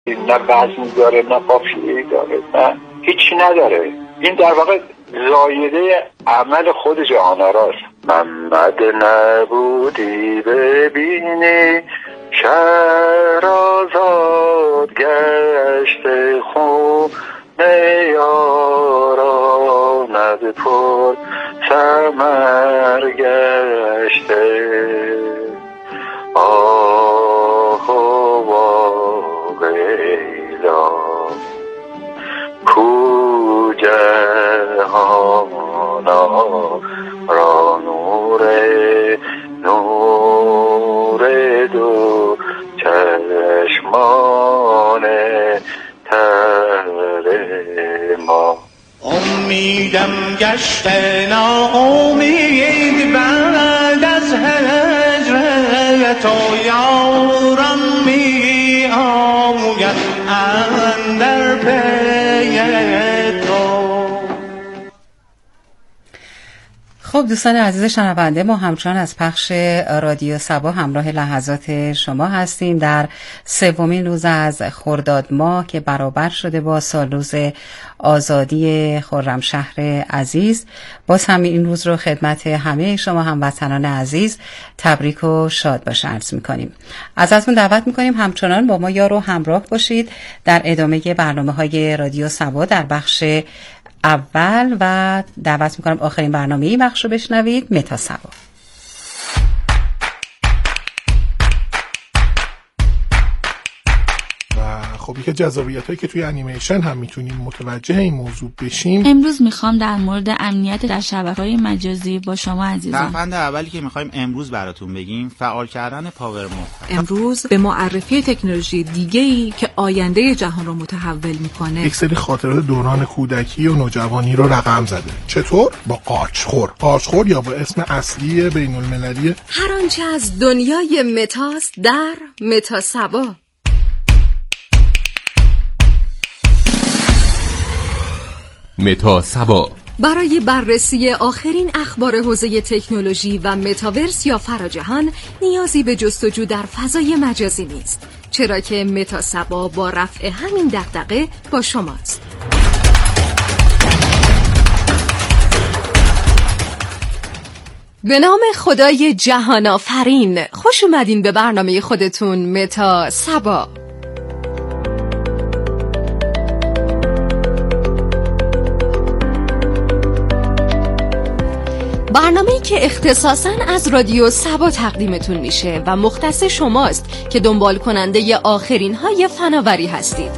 نه وزن داره نه قافیه‌ای داره نه هیچی نداره. این در واقع زایده عمل خود جهان‌آراست. محمد نبودی ببینی شهر آزاد گشته خونه یارانه پر ثمر گشته آه ویلا کو جهانا را نور دو چشمان تر ما. امیدم گشته ناامید بعد از هجر تو یارم می آید اندر پی تو. خب دوستان عزیز شنونده، ما همچنان از پخش رادیو صبا همراه لحظات شما هستیم در سومین روز از خرداد ماه که برابر شده با سالروز آزادی خرمشهر عزیز. باز هم این روز رو خدمت همه شما هموطنان عزیز تبریک و شاد باشه عرض می‌کنیم. ازتون دعوت می‌کنیم همچنان با ما یار و همراه باشید در ادامه برنامه‌های رادیو صبا در بخش اول و دعوت میکنم آخرین برنامه این بخش رو بشنوید، متا صبا. خب یکی جذابیتایی که توی انیمیشن هم میتونیم متوجه این موضوع بشیم. امروز میخوام در مورد امنیت در شبکه‌های مجازی با شما عزیزان. ترفند اولی که میخوایم امروز براتون بگیم فعال کردن پاور مود. امروز به معرفی تکنولوژی دیگه‌ای که آینده جهان رو متحول میکنه. یک سری خاطرات دوران کودکی و نوجوانی رو رقم زده. چطور؟ با قارچخور یا با اسم اصلی بین‌المللی هر آنچه از دنیای متاست در متا صبا. متا صبا برای بررسی آخرین اخبار حوزه تکنولوژی و متاورس یا فراجهان نیازی به جستجو در فضای مجازی نیست، چرا که متا صبا با رفع همین دغدغه با شماست. به نام خدای جهان آفرین، خوش اومدین به برنامه خودتون متا صبا. برنامه‌ای که اختصاصاً از رادیو صبا تقدیمتون میشه و مختص شماست که دنبال کننده آخرین های فناوری هستید.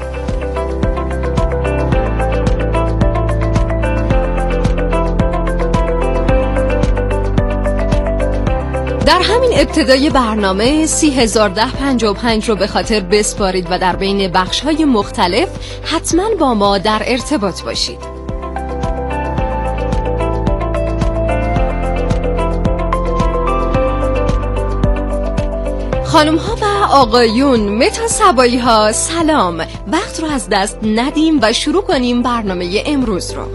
در همین ابتدای برنامه 301055 رو به خاطر بسپارید و در بین بخش‌های مختلف حتماً با ما در ارتباط باشید. خانم ها و آقایون، متا صبایی ها، سلام. وقت رو از دست ندیم و شروع کنیم برنامه امروز رو.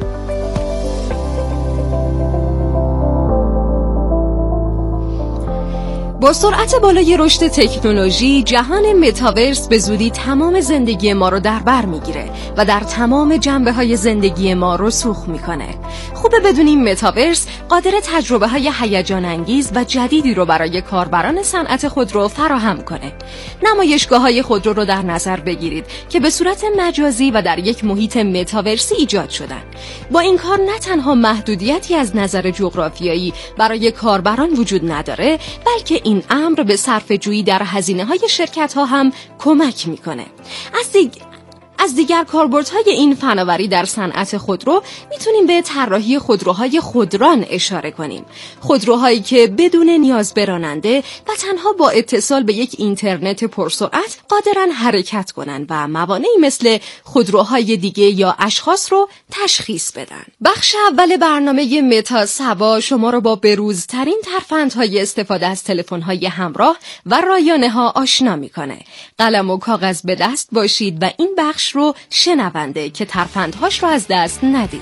با سرعت بالای رشد تکنولوژی، جهان متاورس به زودی تمام زندگی ما رو در بر میگیره و در تمام جنبه‌های زندگی ما رسوخ میکنه. خوبه بدونیم متاورس قادر تجربه‌های هیجان انگیز و جدیدی رو برای کاربران صنعت خودرو فراهم کنه. نمایشگاه‌های خودرو رو در نظر بگیرید که به صورت مجازی و در یک محیط متاورسی ایجاد شدن. با این کار نه تنها محدودیتی از نظر جغرافیایی برای کاربران وجود نداره، بلکه این امر به صرفه‌جویی در هزینه‌های شرکت‌ها هم کمک می‌کنه. از دیگر کاربردهای این فناوری در صنعت خودرو میتونیم به طراحی خودروهای خودران اشاره کنیم. خودروهایی که بدون نیاز به راننده و تنها با اتصال به یک اینترنت پرسرعت قادرن حرکت کنن و موانعی مثل خودروهای دیگه یا اشخاص رو تشخیص بدن. بخش اول برنامه متا صبا شما رو با بروزترین ترفندهای استفاده از تلفن‌های همراه و رایانه‌ها آشنا میکنه. قلم و کاغذ به دست باشید و این بخش رو شنونده که ترفندهاش رو از دست ندید.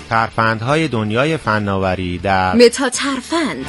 ترفندهای دنیای فناوری در متا ترفند.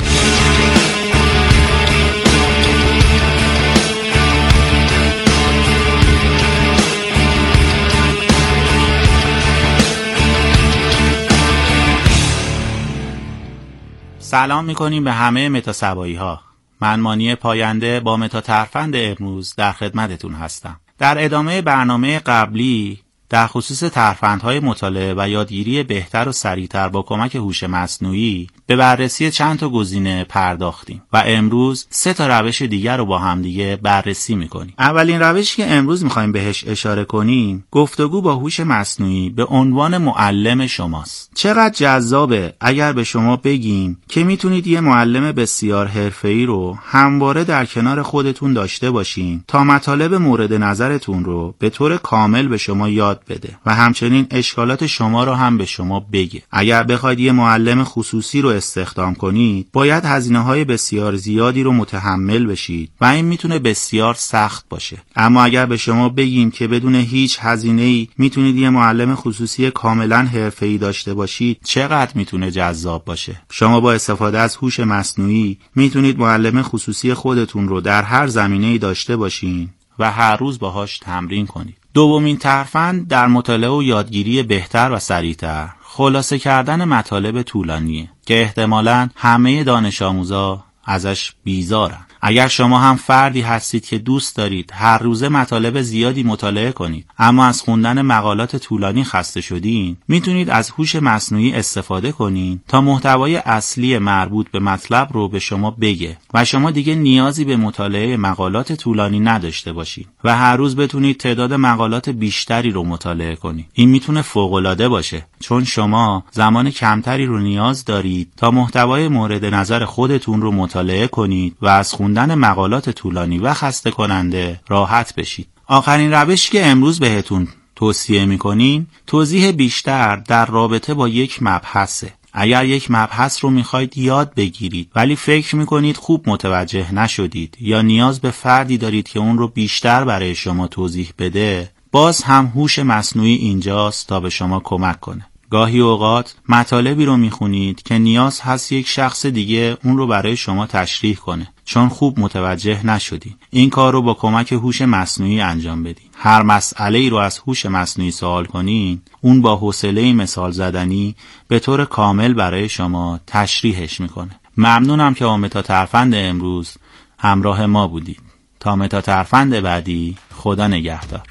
سلام میکنیم به همه متا سبایی ها. من مانی پاینده با متا ترفند امروز در خدمتتون هستم. در ادامه برنامه قبلی در خصوص ترفندهای مطالعه و یادگیری بهتر و سریعتر با کمک هوش مصنوعی به بررسی چند تا گزینه پرداختیم و امروز 3 روش دیگر رو با هم دیگه بررسی میکنیم. اولین روشی که امروز میخوایم بهش اشاره کنیم گفتگو با هوش مصنوعی به عنوان معلم شماست. چقدر جذابه اگر به شما بگیم که میتونید یه معلم بسیار حرفه‌ای رو همواره در کنار خودتون داشته باشین تا مطالب مورد نظرتون رو به طور کامل به شما یاد بده و همچنین اشکالات شما رو هم به شما بگه. اگر بخواید یه معلم خصوصی رو استخدام کنید باید هزینه‌های بسیار زیادی رو متحمل بشید و این میتونه بسیار سخت باشه. اما اگر به شما بگیم که بدون هیچ هزینه‌ای میتونید یه معلم خصوصی کاملا حرفه‌ای داشته باشید چقدر میتونه جذاب باشه. شما با استفاده از هوش مصنوعی میتونید معلم خصوصی خودتون رو در هر زمینه‌ای داشته باشین و هر روز باهاش تمرین کنید. دومین ترفند در مطالعه و یادگیری بهتر و سریعتر خلاصه کردن مطالب طولانیه که احتمالاً همه دانش آموزا ازش بیزارن. اگر شما هم فردی هستید که دوست دارید هر روزه مطالب زیادی مطالعه کنید اما از خوندن مقالات طولانی خسته شدین، میتونید از هوش مصنوعی استفاده کنید تا محتوای اصلی مربوط به مطلب رو به شما بگه و شما دیگه نیازی به مطالعه مقالات طولانی نداشته باشید و هر روز بتونید تعداد مقالات بیشتری رو مطالعه کنید. این میتونه فوق‌العاده باشه چون شما زمان کمتری رو نیاز دارید تا محتوای مورد نظر خودتون رو مطالعه کنید و از خوندن مقالات طولانی و خسته کننده راحت بشید. آخرین روشی که امروز بهتون توصیه میکنیم توضیح بیشتر در رابطه با یک مبحثه. اگر یک مبحث رو میخواید یاد بگیرید ولی فکر میکنید خوب متوجه نشدید یا نیاز به فردی دارید که اون رو بیشتر برای شما توضیح بده، باز هم هوش مصنوعی اینجاست تا به شما کمک کنه. گاهی اوقات مطالبی رو میخونید که نیاز هست یک شخص دیگه اون رو برای شما تشریح کنه چون خوب متوجه نشدید. این کار رو با کمک هوش مصنوعی انجام بدین. هر مسئله‌ای رو از هوش مصنوعی سوال کنین، اون با حوصله مثال زدنی به طور کامل برای شما تشریحش میکنه. ممنونم که با متا ترفند امروز همراه ما بودید. تا متا ترفند بعدی، خدا نگهدار.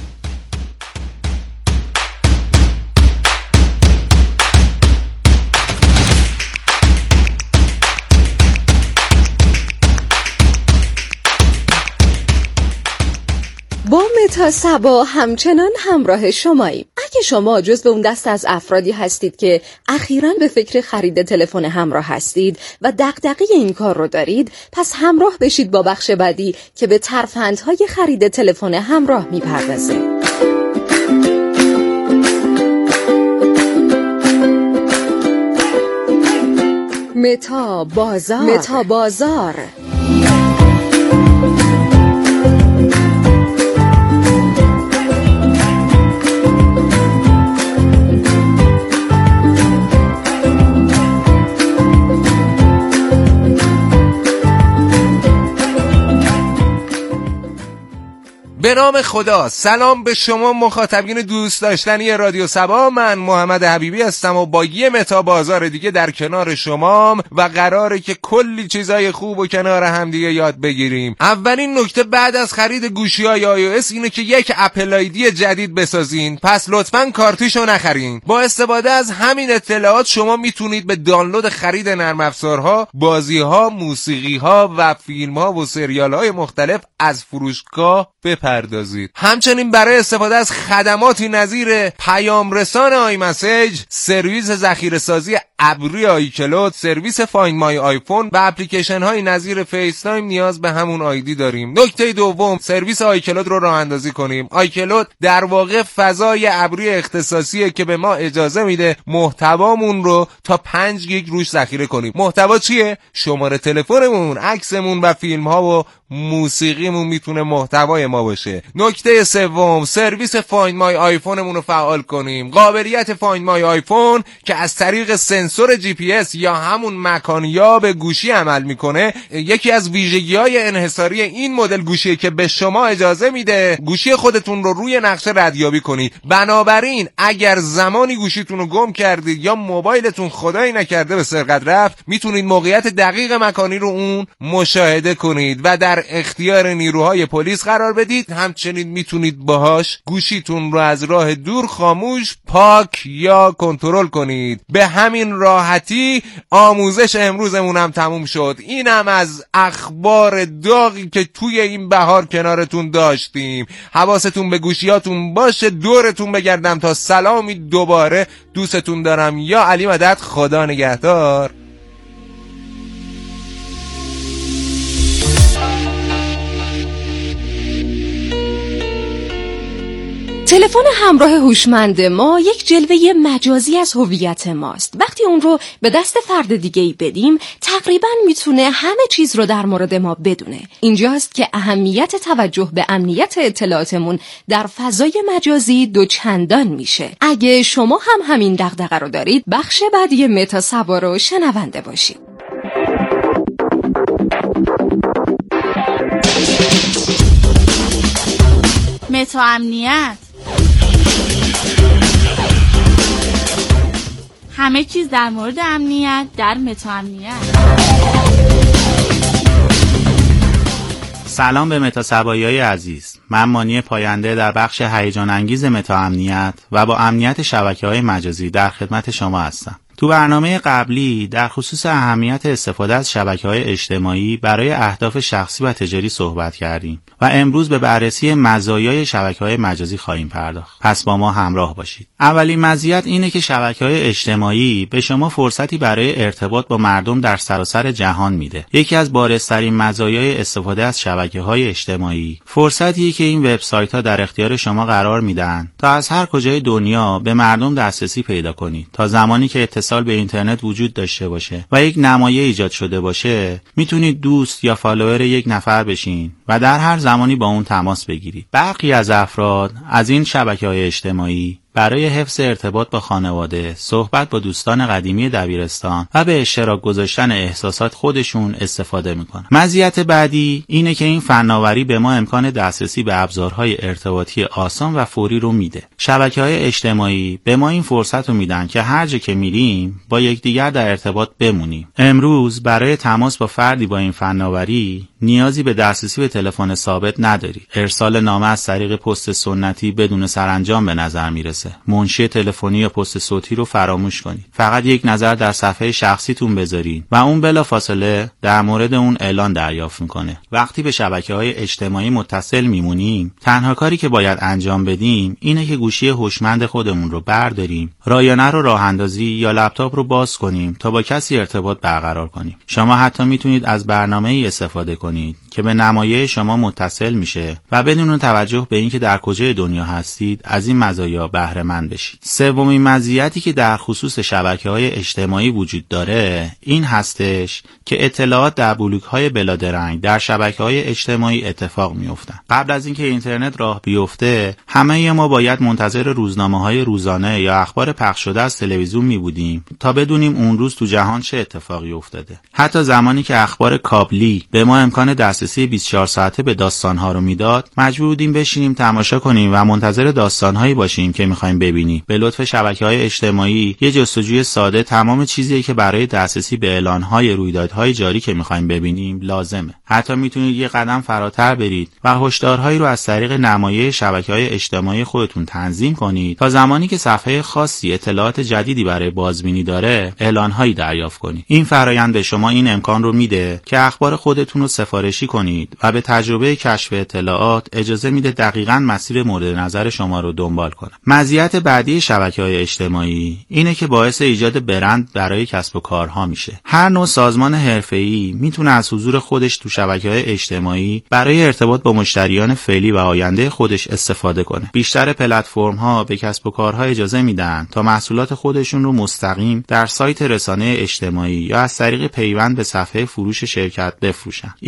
با متا سبا همچنان همراه شماییم. اگه شما جزو اون دست از افرادی هستید که اخیراً به فکر خرید تلفن همراه هستید و دغدغه این کار رو دارید، پس همراه بشید با بخش بعدی که به ترفندهای خرید تلفن همراه میپردازه. متا بازار. به نام خدا. سلام به شما مخاطبین دوست داشتنی رادیو سبا. من محمد حبیبی هستم و با یه متا بازار دیگه در کنار شمام و قراره که کلی چیزای خوب و کنار هم دیگه یاد بگیریم. اولین نکته بعد از خرید گوشی‌های iOS اینه که یک اپل آیدی جدید بسازین، پس لطفاً کارتیشو نخرین. با استفاده از همین اطلاعات شما میتونید به دانلود خرید نرم افزارها، بازی‌ها، موسیقی‌ها و فیلم‌ها و سریال‌های مختلف از فروشگاه بپردازید. همچنین برای استفاده از خدماتی نظیر پیام رسان آی مسیج، سرویس ذخیره سازی ابری آیکلود، سرویس فایند مای آیفون و اپلیکیشن های نظیر فیس تایم نیاز به همون آیدی داریم. نکته دوم، سرویس آیکلود رو راه اندازی کنیم. آیکلود در واقع فضای ابری اختصاصیه که به ما اجازه میده محتوامون رو تا 5 گیگ روش ذخیره کنیم. محتوا چیه؟ شماره تلفنمون، عکسمون و فیلم ها و موسیقیمون میتونه محتوای ما باشه. باشه. نکته سوم، سرویس فایند مای آیفونمون رو فعال کنیم. قابلیت فایند مای آیفون که از طریق سنسور جی پی اس یا همون مکانیاب گوشی عمل میکنه، یکی از ویژگی‌های انحصاری این مدل گوشیه که به شما اجازه میده گوشی خودتون رو روی نقشه ردیابی کنید. بنابراین اگر زمانی گوشیتون رو گم کردید یا موبایلتون خدایی نکرده به سرقت رفت، میتونید موقعیت دقیق مکانی رو اون مشاهده کنید و در اختیار نیروهای پلیس قرار بدید. همچنین میتونید باهاش گوشیتون رو از راه دور خاموش، پاک یا کنترل کنید. به همین راحتی آموزش امروزمون هم تموم شد. اینم از اخبار داغی که توی این بهار کنارتون داشتیم. حواستون به گوشیاتون باشه. دورتون بگردم تا سلامی دوباره. دوستتون دارم. یا علی مدد. خدا نگهدار. تلفن همراه هوشمند ما یک جلوه مجازی از هویت ماست. وقتی اون رو به دست فرد دیگه‌ای بدیم، تقریباً میتونه همه چیز رو در مورد ما بدونه. اینجاست که اهمیت توجه به امنیت اطلاعاتمون در فضای مجازی دوچندان میشه. اگه شما هم همین دغدغه رو دارید، بخش بعدی متا سبا رو شنونده باشید. متا امنیت، همه چیز در مورد امنیت در متا امنیت. سلام به متا سبایی‌های عزیز. من مانی پاینده در بخش هیجان انگیز متا امنیت و با امنیت شبکه‌های مجازی در خدمت شما هستم. تو برنامه قبلی در خصوص اهمیت استفاده از شبکه‌های اجتماعی برای اهداف شخصی و تجاری صحبت کردیم و امروز به بررسی مزایای شبکه‌های مجازی خواهیم پرداخت. پس با ما همراه باشید. اولین مزیت اینه که شبکه‌های اجتماعی به شما فرصتی برای ارتباط با مردم در سراسر جهان میده. یکی از بارزترین مزایای استفاده از شبکه‌های اجتماعی فرصتیه که این وبسایت‌ها در اختیار شما قرار میدن تا از هر کجای دنیا به مردم دسترسی پیدا کنید. تا زمانی که اتصال به اینترنت وجود داشته باشه و یک نمایه ایجاد شده باشه، میتونید دوست یا فالوور یک نفر بشین و در هر زمانی با اون تماس بگیرید. برخی از افراد از این شبکه‌های اجتماعی برای حفظ ارتباط با خانواده، صحبت با دوستان قدیمی دبیرستان و به اشتراک گذاشتن احساسات خودشون استفاده میکنن. مزیت بعدی اینه که این فناوری به ما امکان دسترسی به ابزارهای ارتباطی آسان و فوری رو میده. شبکه‌های اجتماعی به ما این فرصت رو میدن که هر جا که میریم با یکدیگر در ارتباط بمونیم. امروز برای تماس با فردی با این فناوری نیازی به دسترسی به تلفن ثابت نداری. ارسال نامه از طریق پست سنتی بدون سرانجام به نظر میرسه. منشی تلفنی یا پست صوتی رو فراموش کنید. فقط یک نظر در صفحه شخصیتون بذارین و اون بلافاصله در مورد اون اعلان دریافت میکنه. وقتی به شبکه‌های اجتماعی متصل میمونیم، تنها کاری که باید انجام بدیم اینه که گوشی هوشمند خودمون رو برداریم، رایانه رو راه اندازی یا لپتاپ رو باز کنیم تا با کسی ارتباط برقرار کنیم. شما حتی میتونید از برنامه‌ای استفاده کنید که به نمایه شما متصل میشه و بدون توجه به اینکه در کجای دنیا هستید از این مزایا بهره مند بشید. سومین مزیتی که در خصوص شبکه‌های اجتماعی وجود داره این هستش که اطلاعات در بلوک‌های بلادرنگ در شبکه‌های اجتماعی اتفاق میافتن. قبل از اینکه اینترنت راه بیفته، همه ما باید منتظر روزنامه‌های روزانه یا اخبار پخش شده از تلویزیون می‌بودیم تا بدونیم اون روز تو جهان چه اتفاقی افتاده. حتی زمانی که اخبار کابلی به ما امکان دسترسی 24 ساعته به داستان‌ها رو میداد، مجبور بودیم بشینیم تماشا کنیم و منتظر داستان‌هایی باشیم که می‌خوایم ببینیم. به لطف شبکه‌های اجتماعی یه جستجوی ساده تمام چیزی که برای دسترسی به اعلان‌های رویدادهای جاری که می‌خوایم ببینیم لازمه. حتی میتونید یه قدم فراتر برید و هشدارهایی رو از طریق نمایه شبکه‌های اجتماعی خودتون تنظیم کنید تا زمانی که صفحه خاصی اطلاعات جدیدی برای بازبینی داره، اعلان‌هایی دریافت کنید. این فرآیند به شما این امکان رو میده که اخبار خودتون رو سفارشی کنید و به تجربه کشف اطلاعات اجازه میده دقیقاً مسیر مورد نظر شما رو دنبال کنه. مزیت بعدی شبکه‌های اجتماعی اینه که باعث ایجاد برند برای کسب و کارها میشه. هر نوع سازمان حرفه‌ای میتونه از حضور خودش تو شبکه‌های اجتماعی برای ارتباط با مشتریان فعلی و آینده خودش استفاده کنه. بیشتر پلتفرم‌ها به کسب و کارها اجازه میدن تا محصولات خودشون رو مستقیم در سایت رسانه اجتماعی یا از طریق پیوند به صفحه فروش شرکت بفروشن. این فرآیند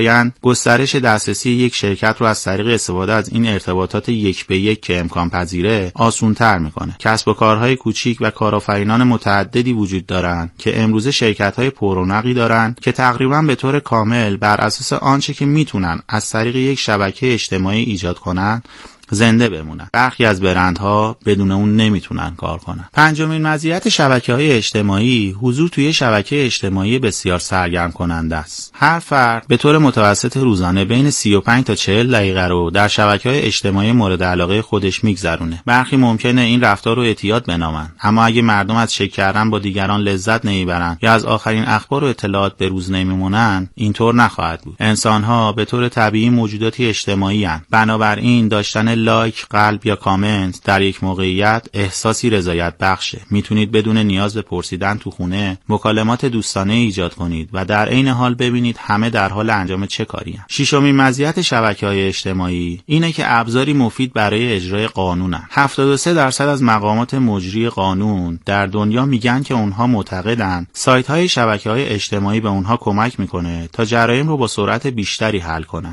میگویند گسترش دسترسی یک شرکت رو از طریق استفاده از این ارتباطات یک به یک که امکان پذیره آسان‌تر میکنه. کسب و کارهای کوچیک و کارآفرینان متعددی وجود دارند که امروزه شرکت‌های پررونقی دارند که تقریباً به طور کامل بر اساس آنچه که میتونن از طریق یک شبکه اجتماعی ایجاد کنن زنده بمونن. برخی از برندها بدون اون نمیتونن کار کنن. پنجمین مزیت شبکه‌های اجتماعی حضور توی شبکه اجتماعی بسیار سرگرم کننده است. هر فرد به طور متوسط روزانه بین 35 تا 40 دقیقه رو در شبکه‌های اجتماعی مورد علاقه خودش میگذرونه. برخی ممکنه این رفتار رو اعتیاد بنامن، اما اگه مردم از شریک کردن با دیگران لذت نمیبرن یا از آخرین اخبار و اطلاعات به روز نمیمونن، اینطور نخواهد بود. انسان‌ها به طور طبیعی موجوداتی اجتماعی هستند. بنابراین داشتن لایک، قلب یا کامنت در یک موقعیت احساسی رضایت بخشه. میتونید بدون نیاز به پرسیدن تو خونه مکالمات دوستانه ایجاد کنید و در عین حال ببینید همه در حال انجام چه کاری هستند. ششمین مزیت شبکه‌های اجتماعی اینه که ابزاری مفید برای اجرای قانونن. 73% از مقامات مجری قانون در دنیا میگن که اونها معتقدن سایت‌های شبکه‌های اجتماعی به اونها کمک میکنه تا جرایم رو با سرعت بیشتری حل کنن.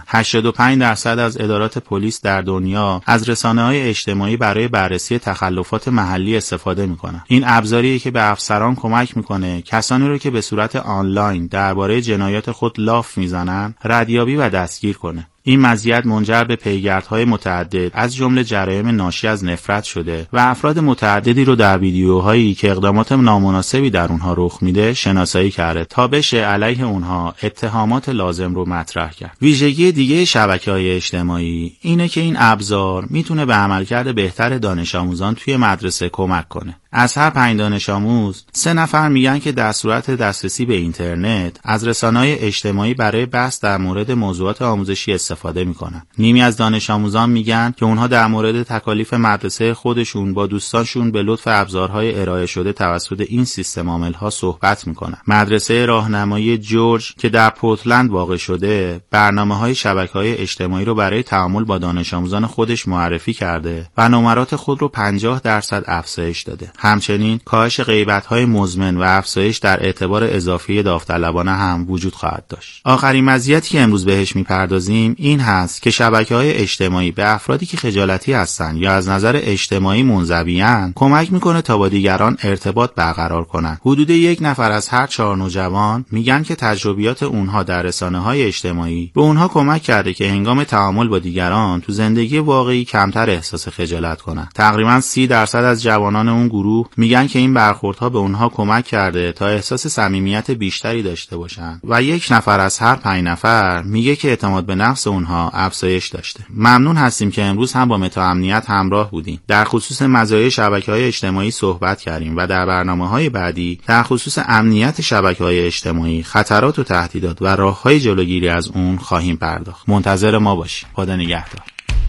85% از ادارات پلیس در دنیا از رسانه‌های اجتماعی برای بررسی تخلفات محلی استفاده میکنن. این ابزاریه که به افسران کمک میکنه کسانی رو که به صورت آنلاین درباره جنایات خود لاف میزنن ردیابی و دستگیر کنه. این مزیت منجر به پیگردهای متعدد از جمله جرایم ناشی از نفرت شده و افراد متعددی رو در ویدیوهایی که اقدامات نامناسبی در اونها رخ میده شناسایی کرده تا بشه علیه اونها اتهامات لازم رو مطرح کرد. ویژگی دیگه شبکه‌های اجتماعی اینه که این ابزار میتونه به عملکرد بهتر دانش آموزان توی مدرسه کمک کنه. از هر 5 دانش آموز 3 نفر میگن که در صورت دسترسی به اینترنت از رسانه‌های اجتماعی برای بحث در مورد موضوعات آموزشی استفاده میکنن. نیمی از دانش آموزان میگن که اونها در مورد تکالیف مدرسه خودشون با دوستانشون به لطف ابزارهای ارائه شده توسط این سیستم عامل‌ها صحبت میکنن. مدرسه راهنمایی جورج که در پورتلند واقع شده برنامه‌های شبکه‌های اجتماعی رو برای تعامل با دانش آموزان خودش معرفی کرده و نمرات خود رو 50% افزایش داده. همچنین کاهش غیبت‌های مزمن و افزایش در اعتبار اضافی داوطلبانه هم وجود خواهد داشت. آخرین مزیتی که امروز بهش میپردازیم این هست که شبکه‌های اجتماعی به افرادی که خجالتی هستند یا از نظر اجتماعی منزوی‌اند کمک میکنه تا با دیگران ارتباط برقرار کنند. حدود 1 نفر از هر 4 نوجوان میگن که تجربیات اونها در رسانه‌های اجتماعی به اونها کمک کرده که هنگام تعامل با دیگران تو زندگی واقعی کمتر احساس خجالت کنند. تقریباً 30% از جوانان اون گروه میگن که این برخوردها به اونها کمک کرده تا احساس صمیمیت بیشتری داشته باشن و 1 نفر از هر 5 نفر میگه که اعتماد به نفس اونها افزایش داشته. ممنون هستیم که امروز هم با متا امنیت همراه بودیم. در خصوص مزایای شبکه‌های اجتماعی صحبت کردیم و در برنامه‌های بعدی در خصوص امنیت شبکه‌های اجتماعی، خطرات و تهدیدات و راه‌های جلوگیری از اون خواهیم پرداخت. منتظر ما باشید. خدا نگهدار.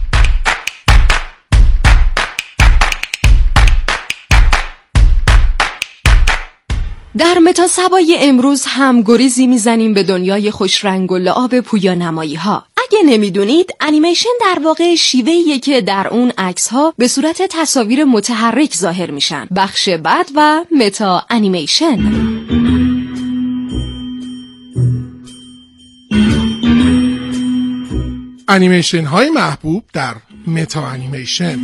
در متا سبای امروز هم گریزی میزنیم به دنیای خوش رنگ و لعاب پویانمایی ها. اگه نمیدونید انیمیشن در واقع شیوهیه که در اون عکس ها به صورت تصاویر متحرک ظاهر میشن. بخش بعد و متا انیمیشن. انیمیشن های محبوب در متا انیمیشن.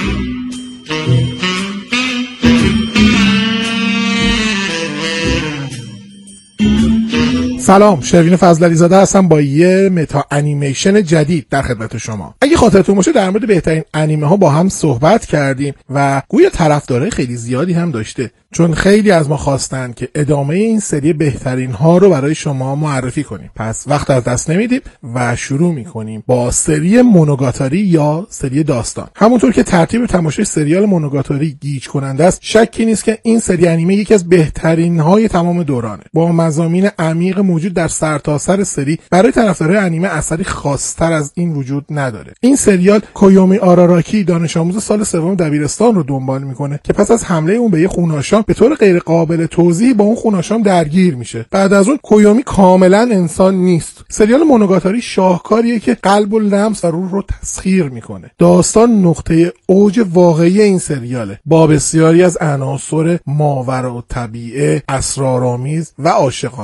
سلام، شروین فضلعلی زاده هستم با یه متا انیمیشن جدید در خدمت شما. اگه خاطرتون باشه در مورد بهترین انیمه ها با هم صحبت کردیم و گویا طرفدارای خیلی زیادی هم داشته، چون خیلی از ما خواستن که ادامه این سری بهترین ها رو برای شما معرفی کنیم. پس وقت از دست نمیدیم و شروع میکنیم با سری مونوگاتاری یا سری داستان. همونطور که ترتیب تماشای سریال مونوگاتاری گیج کننده است، شکی نیست که این سری انیمه یکی از بهترین های تمام دورانه. با مضامین عمیق موجود در سرتاسر سری، برای طرفدارای انیمه اثری خاص‌تر از این وجود نداره. این سریال کویومی آراراکی دانش آموز سال 3 دبیرستان رو دنبال میکنه که پس از حمله اون به یه خوناشام به طور غیر قابل توضیح با اون خوناشام درگیر میشه. بعد از اون کویومی کاملا انسان نیست. سریال مونوگاتاری شاهکاریه که قلب و لمس و روح رو تسخیر میکنه. داستان نقطه اوج واقعی این سریاله، با بسیاری از عناصر ماورا و طبیعه، اسرارآمیز و عاشقانه.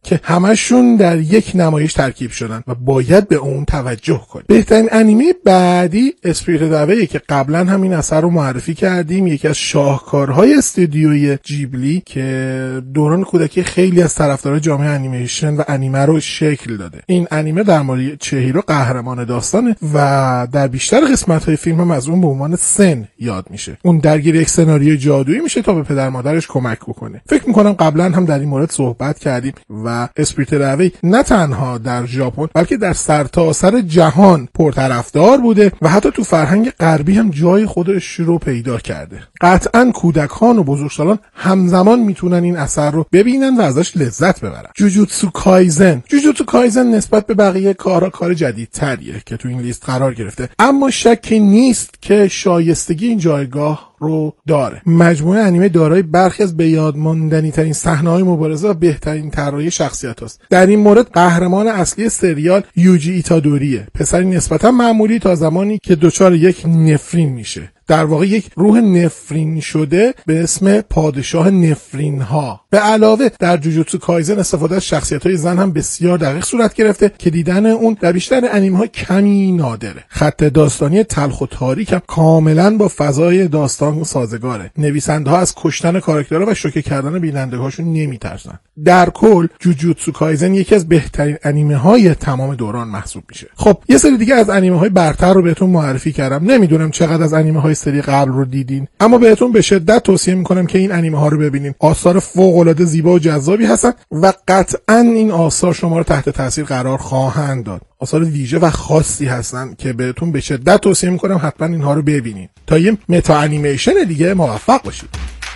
که همشون در یک نمایش ترکیب شدن و باید به اون توجه کنید. بهترین انیمه بعدی اسپریتد اوی که قبلا همین اثر رو معرفی کردیم، یکی از شاهکارهای استودیوی جیبلی که دوران کودکی خیلی از طرفدارای جامعه انیمیشن و انیمه رو شکل داده. این انیمه در مورد چهیرو قهرمان داستانه و در بیشتر قسمت‌های فیلم هم از اون به عنوان سن یاد میشه. اون درگیر یک سناریوی جادویی میشه تا به پدر مادرش کمک بکنه. فکر میکنم قبلا هم در این مورد صحبت کردیم و اسپریتد اوی نه تنها در ژاپن بلکه در سرتاسر جهان پرطرفدار بوده و حتی تو فرهنگ غربی هم جای خودش رو پیدا کرده. قطعاً کودکان و بزرگسالان همزمان میتونن این اثر رو ببینن و ازش لذت ببرن. جوجوتسو کایزن نسبت به بقیه کار جدیدتریه که تو این لیست قرار گرفته، اما شکی نیست که شایستگی این جایگاه رو داره. مجموعه انیمه دارای برخی از بیادماندنی ترین صحنه‌های مبارزه و بهترین طراحی شخصیت‌هاست. در این مورد قهرمان اصلی سریال یوجی ایتادوریه، پسری نسبتا معمولی تا زمانی که دچار یک نفرین میشه. در واقع یک روح نفرین شده به اسم پادشاه نفرین ها. به علاوه در جوجوتسو کایزن استفاده از شخصیت‌های زن هم بسیار دقیق صورت گرفته که دیدن اون در بیشتر انیمه‌ها کمی نادره. خط داستانی تلخ و تاریک هم کاملا با فضای داستان سازگاره. نویسنده‌ها از کشتن کاراکترها و شوکه کردن بینندگانشون نمی‌ترسن. در کل جوجوتسو کایزن یکی از بهترین انیمه‌های تمام دوران محسوب میشه. خب یه سری دیگه از انیمه‌های برتر رو بهتون معرفی کردم. نمیدونم چقدر از انیمه‌های سری قبل رو دیدین، اما بهتون به شدت توصیه میکنم که این انیمه ها رو ببینین. آثار فوق‌العاده زیبا و جذابی هستن و قطعاً این آثار شما رو تحت تاثیر قرار خواهند داد. آثار ویژه و خاصی هستن که بهتون به شدت توصیه میکنم حتما اینها رو ببینین. تا یه متا انیمیشن دیگه موفق باشید.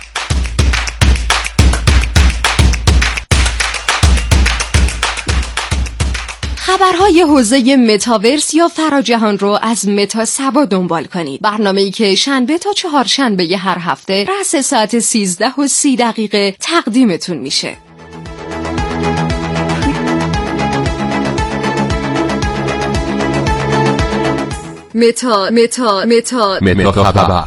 خبرهای حوزه متاورس یا فراجهان رو از متا سبا دنبال کنید. برنامه‌ای که شنبه تا چهارشنبه هر هفته رأس ساعت 13:30 تقدیمتون میشه. متا خبر.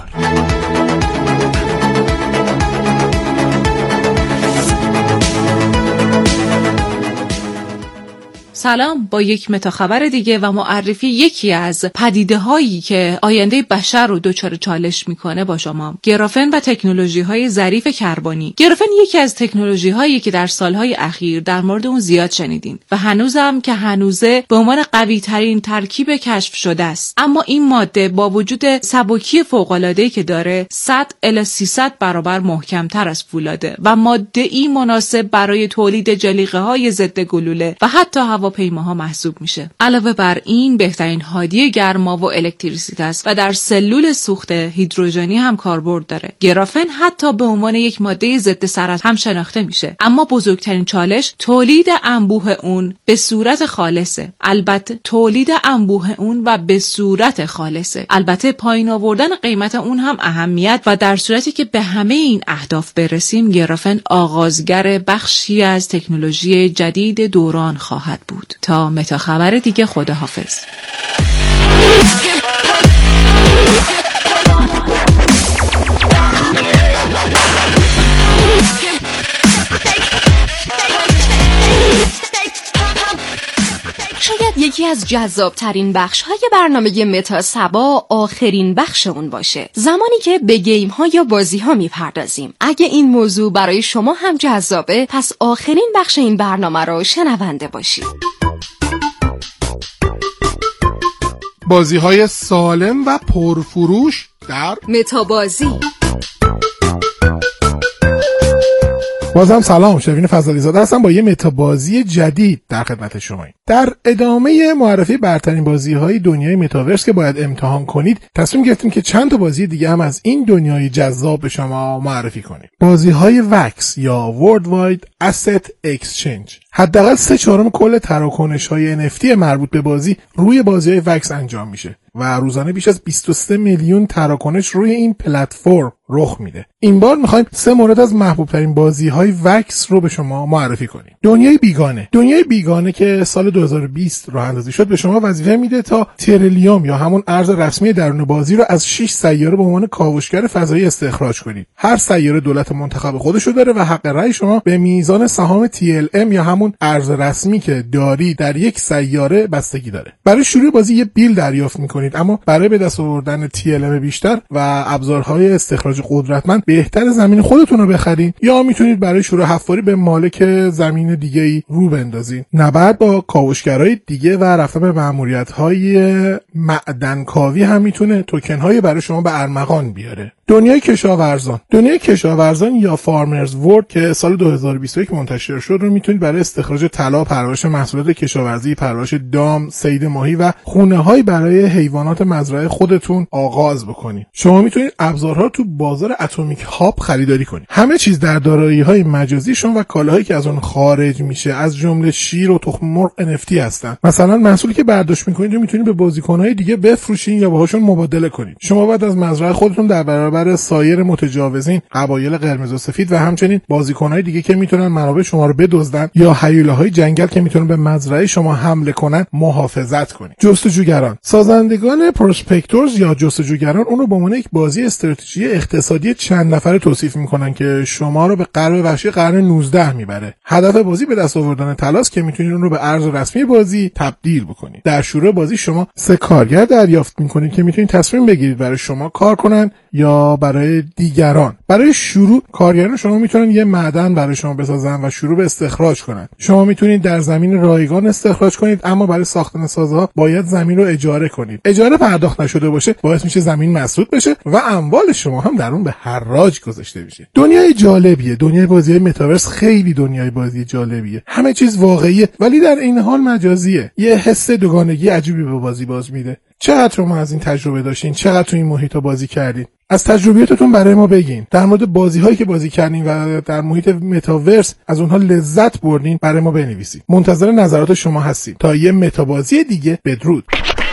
سلام، با یک متاخبر دیگه و معرفی یکی از پدیده هایی که آینده بشر رو دچار چالش میکنه با شما. گرافن و تکنولوژی های ظریف کربنی. گرافن یکی از تکنولوژی هایی که در سالهای اخیر در مورد اون زیاد شنیدین و هنوزم که هنوزه به عنوان قوی ترین ترکیب کشف شده است. اما این ماده با وجود سبکی فوق العاده که داره 100 الی 300 برابر محکم تر از فولاده و ماده ای مناسب برای تولید جلیقه های ضد گلوله و حتی هواپیماها محسوب میشه. علاوه بر این بهترین هادی گرما و الکتریسیته است و در سلول سوخت هیدروژنی هم کاربرد داره. گرافن حتی به عنوان یک ماده ضد سرطان هم شناخته میشه، اما بزرگترین چالش تولید انبوه اون به صورت خالصه. البته پایین آوردن قیمت اون هم اهمیت و در صورتی که به همه این اهداف برسیم گرافن آغازگر بخشی از تکنولوژی جدید دوران خواهد بود. تا متا خبر دیگه، خداحافظ. شاید یکی از جذابترین بخش‌های برنامه متا سبا آخرین بخش اون باشه، زمانی که به گیم‌ها یا بازی‌ها میپردازیم. اگه این موضوع برای شما هم جذابه، پس آخرین بخش این برنامه رو شنونده باشید. بازی‌های سالم و پرفروش در متا بازی. بازم سلام، شروین فضلی زاده هستم با یه متابازی جدید در خدمت شما. در ادامه معرفی برترین بازی‌های دنیای متاورس که باید امتحان کنید، تصمیم گرفتیم که چند تا بازی دیگه هم از این دنیای جذاب به شما معرفی کنیم. بازی‌های وکس یا World Wide Asset Exchange. حداقل 3/4 کل تراکنش‌های NFT مربوط به بازی روی بازی‌های وکس انجام میشه و روزانه بیش از 23 میلیون تراکنش روی این پلتفرم رخ میده. این بار میخوایم 3 مورد از محبوب ترین بازی‌های وکس رو به شما معرفی کنیم. دنیای بیگانه که سال 2020 راه اندازی شد به شما وظیفه میده تا تریلیوم یا همون ارز رسمی درون بازی رو از 6 سیاره به عنوان کاوشگر فضایی استخراج کنید. هر سیاره دولت منتخب خودش رو داره و حق رأی شما به میزان سهام TLM یا همون همون ارز رسمی که داری در یک سیاره بستگی داره. برای شروع بازی یه بیل دریافت میکنید، اما برای به دست آوردن TLM بیشتر و ابزارهای استخراج قدرتمند بهتر زمین خودتون رو بخرید یا میتونید برای شروع حفاری به مالک زمین دیگه‌ای رو بندازید. نبرد با کاوشگرای دیگه و رفتن به مأموریت‌های معدنکاوی هم میتونه توکن‌های برای شما به ارمغان بیاره. دنیای کشاورزان یا فارمرز ورلد که سال 2021 منتشر شد رو میتونید برای استخراج طلا، پرورش محصولات کشاورزی، پرورش دام، صید ماهی و خونه‌های برای حیوانات مزرعه خودتون آغاز بکنید. شما میتونید ابزارها تو بازار اتمیک هاب خریداری کنید. همه چیز در دارایی‌های مجازی شما و کالاهایی که از اون خارج میشه از جمله شیر و تخم مرغ NFT هستن. مثلا محصولی که برداشت میکنید رو میتونید به بازیکن‌های دیگه بفروشین یا باهاشون مبادله کنید. شما بعد از مزرعه خودتون در برابر سایر متجاوزین، قبایل قرمز و سفید و همچنین بازیکن‌های دیگه که میتونن منابع شما رو بدزدن یا هیولاهای جنگل که میتونن به مزرعه شما حمله کنن محافظت کنید. جستجوگران، سازندگان پروسپکتورز یا جستجوگران اونو به عنوان یک بازی استراتژی اقتصادی چند نفره توصیف میکنن که شما رو به غرب وحشی قرن 19 میبره. هدف بازی به دست آوردن طلاست که میتونید اون رو به ارز رسمی بازی تبدیل بکنید. در شروع بازی شما 3 کارگر دریافت میکنید که میتونید تصمیم بگیرید برای شما کار کنن یا برای دیگران. برای شروع کارگران شما میتونن یه معدن برای شما بسازن و شروع به استخراج کنن. شما میتونید در زمین رایگان استخراج کنید، اما برای ساختن سازها باید زمین رو اجاره کنید. اجاره پرداخت نشده باشه باعث میشه زمین مسدود بشه و اموال شما هم در اون به حراج گذاشته میشه. دنیای جالبیه. دنیای بازی متاورس خیلی دنیای بازی جالبیه. همه چیز واقعیه ولی در این حال مجازیه. یه حس دوگانگی عجیبی به بازی باز میده. چقدر شما از این تجربه داشتین؟ چقدر تو این محیطا بازی کردین؟ از تجربیاتتون برای ما بگین. در مورد بازی‌هایی که بازی کردین و در محیط متاورس از اونها لذت بردین برای ما بنویسید. منتظر نظرات شما هستیم. تا یه متابازی دیگه، بدرود.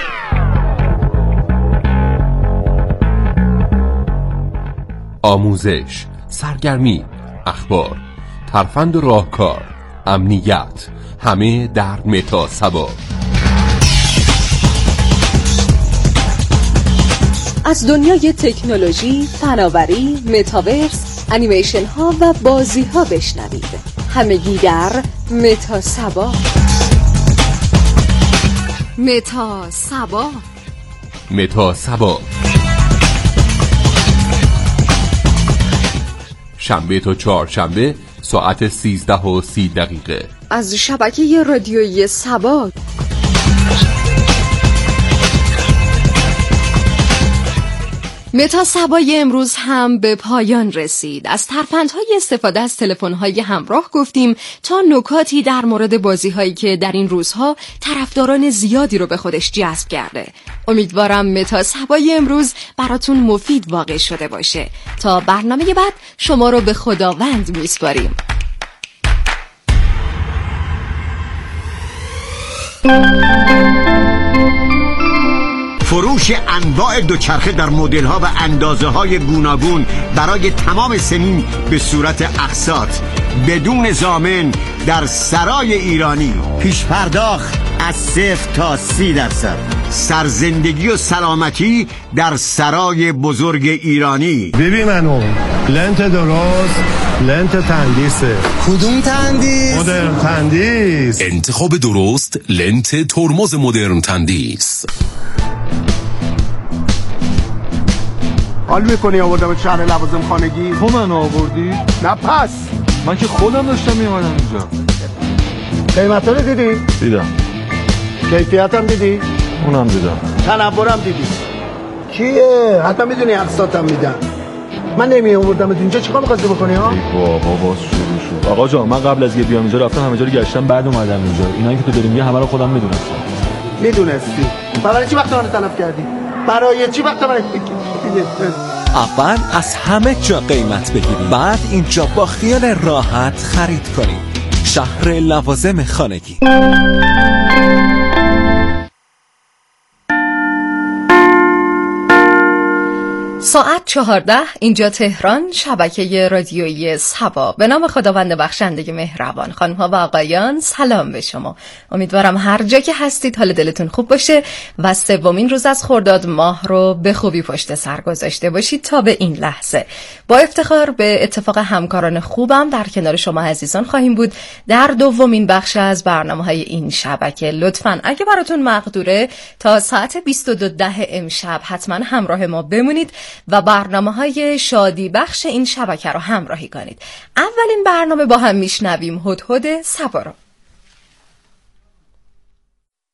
آموزش، سرگرمی، اخبار، ترفند و راهکار، امنیت، همه در متا سبا. از دنیای تکنولوژی، فناوری، متاورس، انیمیشن ها و بازی ها بشنوید. همگی در متا سبا. متا سبا. متا سبا، شنبه تا چهارشنبه ساعت 13:30 از شبکه رادیویی سبا. متا سبای امروز هم به پایان رسید. از ترفندهای استفاده از تلفن‌های همراه گفتیم تا نکاتی در مورد بازی‌هایی که در این روزها طرفداران زیادی رو به خودش جذب کرده. امیدوارم متا سبای امروز براتون مفید واقع شده باشه. تا برنامه بعد شما رو به خداوند میسپاریم. فروش انواع دوچرخه در مدل‌ها و اندازه‌های گوناگون برای تمام سنین به صورت اقساط بدون ضامن در سرای ایرانی. پیش پرداخت از 0 تا 30%. سرزندگی و سلامتی در سرای بزرگ ایرانی. ببین منو لنت درست، لنت تندیسه. کدوم تندیس؟ مدرن تندیس. انتخاب درست، لنت ترمز مدرن تندیس. حال میکنی آوردم شهر لوازم خانگی؟ تو من آوردی؟ نه پس من که خودم داشتم میامدم اینجا. قیمتا رو دیدی؟ دیدم. کیفیت هم دیدی؟ اونم دیدم. تنورم دیدی؟ کیه؟ حتی میدونی اقساطم میدن. من نمی آوردم اینجا چیکار می‌خواستی بکنی ها؟ ای بابا باز شروع شد. آقا جان من قبل از یه بیام اینجا رفتم همه جا رو گشتم بعد اومدم اینجا. اینایی که تو داری میگی همه رو خودم میدونستم. میدونستی؟ برای چی وقت من تلف کردی؟ برای چی وقت من اول از همه جا قیمت بگیرید، بعد اینجا با خیال راحت خرید کنید. شهر لوازم خانگی. ساعت 14 اینجا تهران، شبکه رادیویی سبا. به نام خداوند بخشنده مهربان. خانم‌ها و آقایان سلام به شما. امیدوارم هر جا که هستید حال دلتون خوب باشه و سومین روز از خرداد ماه رو به خوبی پشت سر گذاشته باشید تا به این لحظه. با افتخار به اتفاق همکاران خوبم در کنار شما عزیزان خواهیم بود در دومین بخش از برنامه‌های این شبکه. لطفاً اگه براتون مقدوره تا ساعت 22:10 امشب حتما همراه ما بمونید و برنامه‌های شادی بخش این شبکه رو همراهی کنید. اولین برنامه با هم میشنویم هدهد صبا رو.